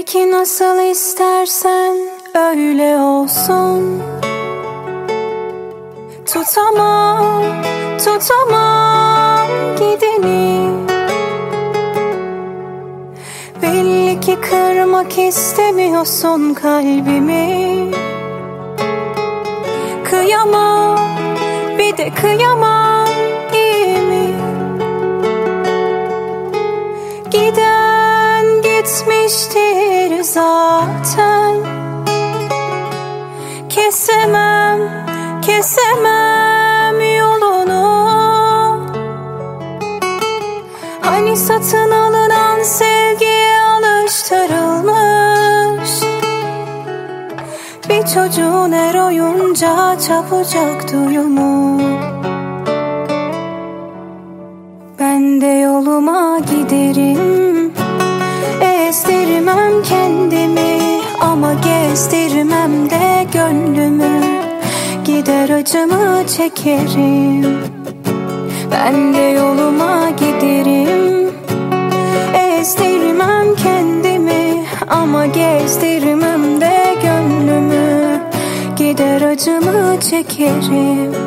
ki nasıl istersen öyle olsun. Tutamam, tutamam gideni. Belli ki kırmak istemiyorsun kalbimi. Kıyamam, bir de kıyamam, iyi mi? Giden gitmiştir zaten. Kesemem, kesemem yolunu. Hani satın alınan sevgiye alıştırılmış bir çocuğun her oyuncağı çabucak duyumu. Ben de yoluma giderim, ezdirmem kendimi ama gezdirmem de gönlümü. Gider acımı çekerim. Ben de yoluma giderim, ezdirmem kendimi ama gezdirmem de gönlümü. Gider acımı çekerim.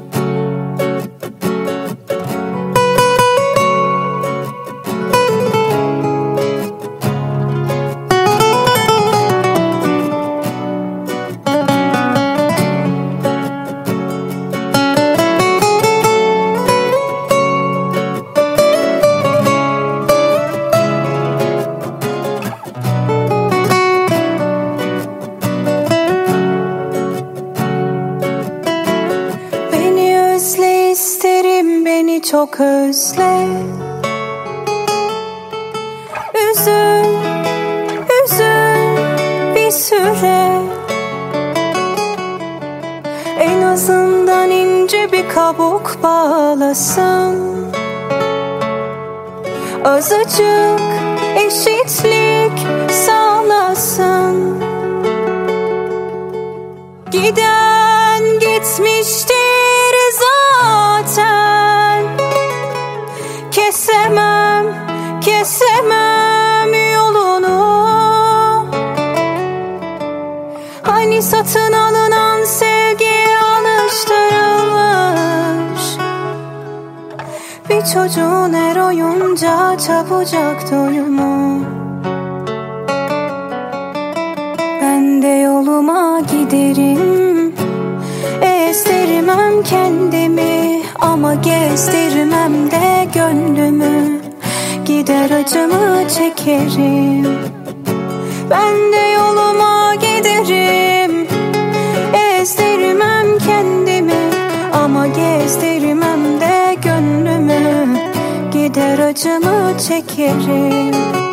İsterim beni çok özle. Üzül, üzül bir süre. En azından ince bir kabuk bağlasın. Azıcık eşitlik sağlasın. Giden gitmiştir zaten. Kesemem, kesemem yolunu. Hani satın alınan sevgiye alıştırılmış bir çocuğun her oyuncağı çabucak doyumu. Ben de yoluma giderim, ezdirmem kendimi ama gezdirmem de gönlümü. Gider acımı çekerim. Ben de yoluma giderim, ezdirmem kendimi ama gezdirmem de gönlümü. Gider acımı çekerim.